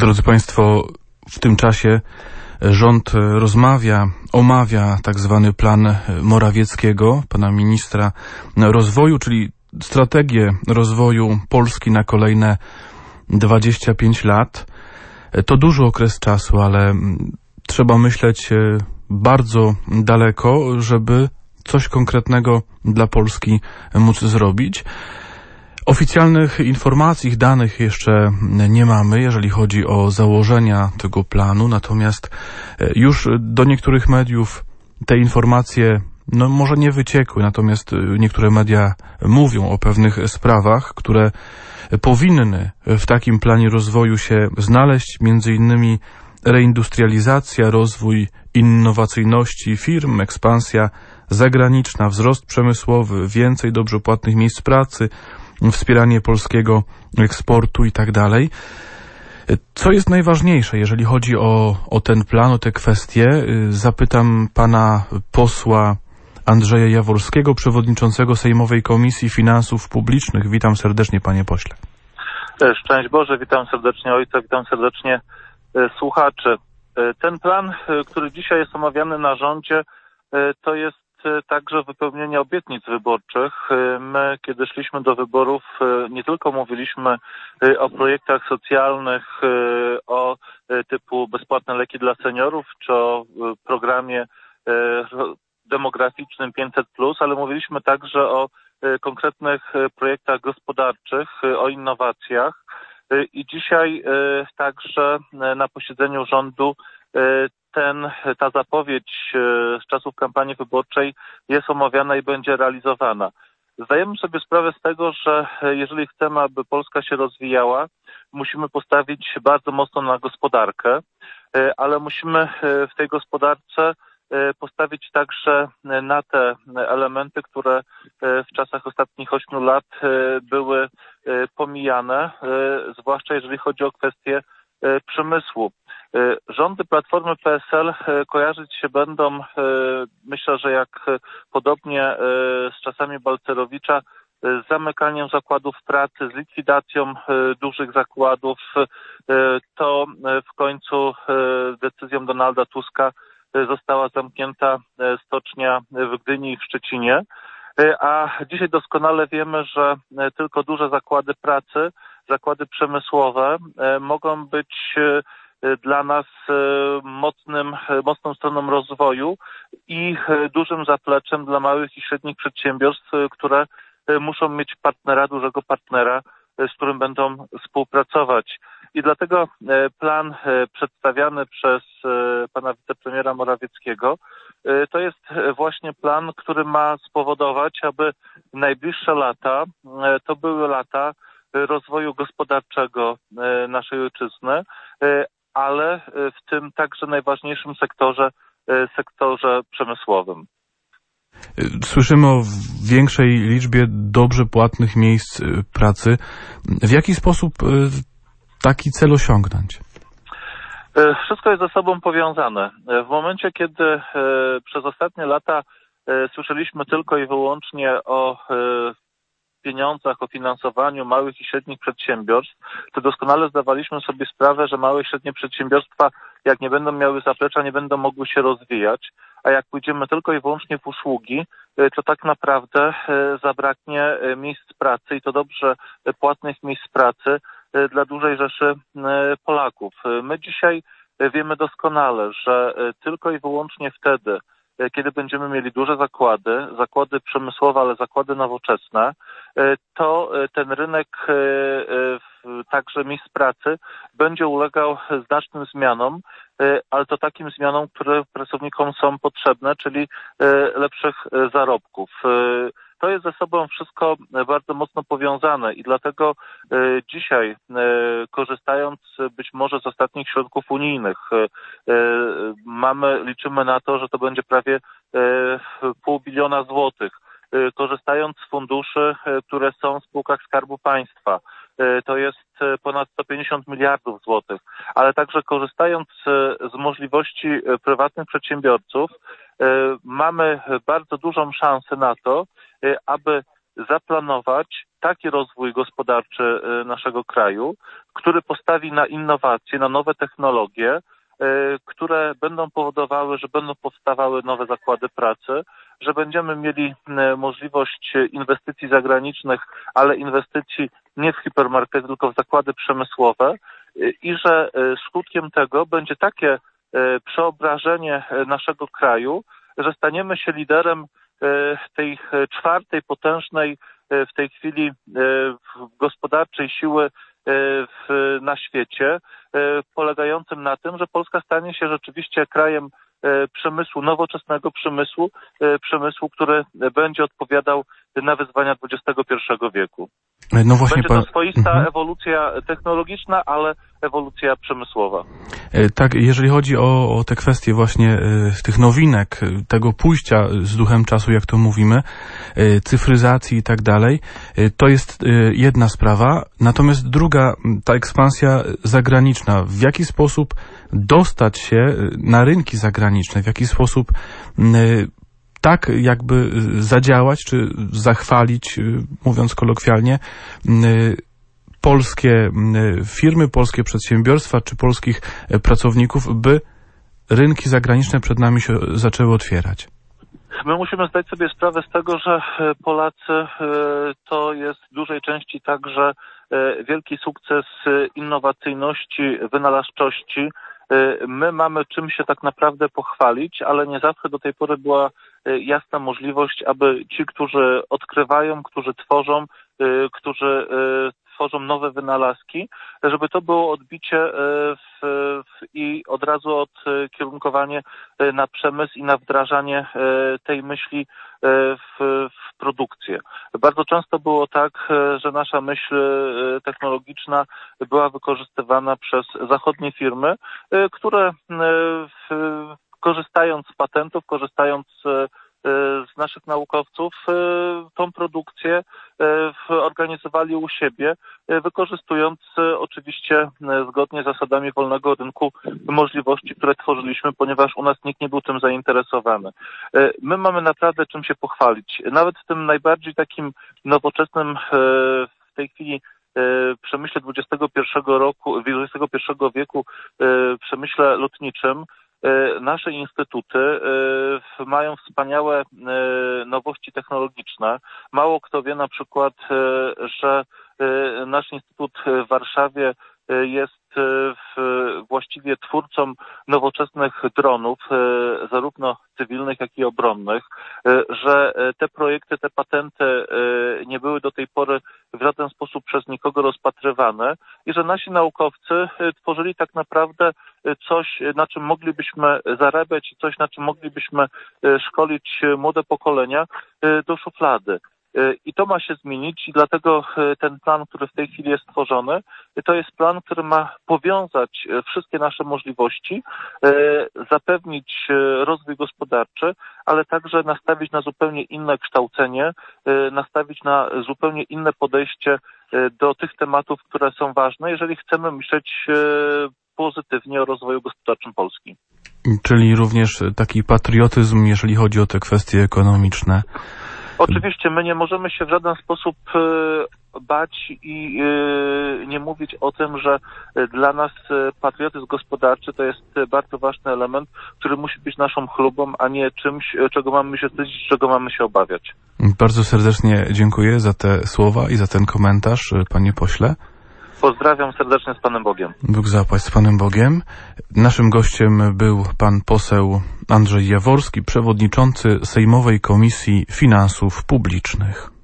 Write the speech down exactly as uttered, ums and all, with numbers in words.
Drodzy Państwo, w tym czasie rząd rozmawia, omawia tak zwany plan Morawieckiego, pana ministra rozwoju, czyli strategię rozwoju Polski na kolejne dwadzieścia pięć lat. To duży okres czasu, ale trzeba myśleć bardzo daleko, żeby coś konkretnego dla Polski móc zrobić. Oficjalnych informacji, danych jeszcze nie mamy, jeżeli chodzi o założenia tego planu, natomiast już do niektórych mediów te informacje, no może nie wyciekły, natomiast niektóre media mówią o pewnych sprawach, które powinny w takim planie rozwoju się znaleźć, między innymi reindustrializacja, rozwój innowacyjności firm, ekspansja zagraniczna, wzrost przemysłowy, więcej dobrze płatnych miejsc pracy, wspieranie polskiego eksportu i tak dalej. Co jest najważniejsze, jeżeli chodzi o, o ten plan, o te kwestie? Zapytam pana posła Andrzeja Jaworskiego, przewodniczącego Sejmowej Komisji Finansów Publicznych. Witam serdecznie, panie pośle. Szczęść Boże, witam serdecznie ojca, witam serdecznie słuchaczy. Ten plan, który dzisiaj jest omawiany na rządzie, to jest także wypełnienie obietnic wyborczych. My, kiedy szliśmy do wyborów, nie tylko mówiliśmy o projektach socjalnych, o typu bezpłatne leki dla seniorów, czy o programie demograficznym pięćset plus, ale mówiliśmy także o konkretnych projektach gospodarczych, o innowacjach. I dzisiaj także na posiedzeniu rządu ten, ta zapowiedź z czasów kampanii wyborczej jest omawiana i będzie realizowana. Zdajemy sobie sprawę z tego, że jeżeli chcemy, aby Polska się rozwijała, musimy postawić bardzo mocno na gospodarkę, ale musimy w tej gospodarce postawić także na te elementy, które w czasach ostatnich ośmiu lat były pomijane, zwłaszcza jeżeli chodzi o kwestie przemysłu. Rządy Platformy P S L kojarzyć się będą, myślę, że jak podobnie z czasami Balcerowicza, z zamykaniem zakładów pracy, z likwidacją dużych zakładów. To w końcu decyzją Donalda Tuska została zamknięta stocznia w Gdyni i w Szczecinie. A dzisiaj doskonale wiemy, że tylko duże zakłady pracy, zakłady przemysłowe mogą być dla nas mocnym, mocną stroną rozwoju i dużym zapleczem dla małych i średnich przedsiębiorstw, które muszą mieć partnera, dużego partnera, z którym będą współpracować. I dlatego plan przedstawiany przez pana wicepremiera Morawieckiego to jest właśnie plan, który ma spowodować, aby najbliższe lata to były lata rozwoju gospodarczego naszej ojczyzny, ale w tym także najważniejszym sektorze, sektorze przemysłowym. Słyszymy o większej liczbie dobrze płatnych miejsc pracy. W jaki sposób taki cel osiągnąć? Wszystko jest ze sobą powiązane. W momencie, kiedy przez ostatnie lata słyszeliśmy tylko i wyłącznie o pieniądzach, o finansowaniu małych i średnich przedsiębiorstw, to doskonale zdawaliśmy sobie sprawę, że małe i średnie przedsiębiorstwa, jak nie będą miały zaplecza, nie będą mogły się rozwijać, a jak pójdziemy tylko i wyłącznie w usługi, to tak naprawdę zabraknie miejsc pracy i to dobrze płatnych miejsc pracy dla dużej rzeszy Polaków. My dzisiaj wiemy doskonale, że tylko i wyłącznie wtedy, kiedy będziemy mieli duże zakłady, zakłady przemysłowe, ale zakłady nowoczesne, to ten rynek także miejsc pracy będzie ulegał znacznym zmianom, ale to takim zmianom, które pracownikom są potrzebne, czyli lepszych zarobków. To jest ze sobą wszystko bardzo mocno powiązane i dlatego dzisiaj, korzystając być może z ostatnich środków unijnych, mamy, liczymy na to, że to będzie prawie pół biliona złotych. Korzystając z funduszy, które są w spółkach Skarbu Państwa, to jest ponad sto pięćdziesiąt miliardów złotych, ale także korzystając z możliwości prywatnych przedsiębiorców, mamy bardzo dużą szansę na to, aby zaplanować taki rozwój gospodarczy naszego kraju, który postawi na innowacje, na nowe technologie, które będą powodowały, że będą powstawały nowe zakłady pracy, że będziemy mieli możliwość inwestycji zagranicznych, ale inwestycji nie w hipermarkety, tylko w zakłady przemysłowe i że skutkiem tego będzie takie przeobrażenie naszego kraju, że staniemy się liderem tej czwartej potężnej w tej chwili gospodarczej siły w, na świecie, polegającym na tym, że Polska stanie się rzeczywiście krajem przemysłu, nowoczesnego przemysłu, przemysłu, który będzie odpowiadał na wyzwania dwudziestego pierwszego wieku. No właśnie, będzie to pan... swoista mhm. ewolucja technologiczna, ale ewolucja przemysłowa. Tak, jeżeli chodzi o, o te kwestie właśnie y, tych nowinek, tego pójścia z duchem czasu, jak to mówimy, y, cyfryzacji i tak dalej, y, to jest y, jedna sprawa. Natomiast druga, ta ekspansja zagraniczna. W jaki sposób dostać się na rynki zagraniczne? W jaki sposób y, tak jakby zadziałać, czy zachwalić, mówiąc kolokwialnie, polskie firmy, polskie przedsiębiorstwa, czy polskich pracowników, by rynki zagraniczne przed nami się zaczęły otwierać? My musimy zdać sobie sprawę z tego, że Polacy to jest w dużej części także wielki sukces innowacyjności, wynalazczości. My mamy czym się tak naprawdę pochwalić, ale nie zawsze do tej pory była jasna możliwość, aby ci, którzy odkrywają, którzy tworzą, którzy tworzą nowe wynalazki, żeby to było odbicie w, w, i od razu odkierunkowanie na przemysł i na wdrażanie tej myśli w, w produkcję. Bardzo często było tak, że nasza myśl technologiczna była wykorzystywana przez zachodnie firmy, które w, korzystając z patentów, korzystając z naszych naukowców, tą produkcję organizowali u siebie, wykorzystując oczywiście zgodnie z zasadami wolnego rynku możliwości, które tworzyliśmy, ponieważ u nas nikt nie był tym zainteresowany. My mamy naprawdę czym się pochwalić. Nawet w tym najbardziej takim nowoczesnym w tej chwili przemyśle dwudziestego pierwszego roku, dwudziestego pierwszego wieku, przemyśle lotniczym, nasze instytuty mają wspaniałe nowości technologiczne. Mało kto wie na przykład, że nasz instytut w Warszawie jest właściwie twórcą nowoczesnych dronów, zarówno cywilnych, jak i obronnych, że te projekty, te patenty nie były do tej pory w żaden sposób przez nikogo rozpatrywane i że nasi naukowcy tworzyli tak naprawdę coś, na czym moglibyśmy zarabiać i coś, na czym moglibyśmy szkolić młode pokolenia do szuflady. I to ma się zmienić i dlatego ten plan, który w tej chwili jest tworzony, to jest plan, który ma powiązać wszystkie nasze możliwości, zapewnić rozwój gospodarczy, ale także nastawić na zupełnie inne kształcenie, nastawić na zupełnie inne podejście do tych tematów, które są ważne, jeżeli chcemy myśleć pozytywnie o rozwoju gospodarczym Polski. Czyli również taki patriotyzm, jeżeli chodzi o te kwestie ekonomiczne. Oczywiście my nie możemy się w żaden sposób bać i nie mówić o tym, że dla nas patriotyzm gospodarczy to jest bardzo ważny element, który musi być naszą chlubą, a nie czymś, czego mamy się wstydzić, czego mamy się obawiać. Bardzo serdecznie dziękuję za te słowa i za ten komentarz, panie pośle. Pozdrawiam serdecznie z Panem Bogiem. Bóg zapłać z Panem Bogiem. Naszym gościem był pan poseł Andrzej Jaworski, przewodniczący Sejmowej Komisji Finansów Publicznych.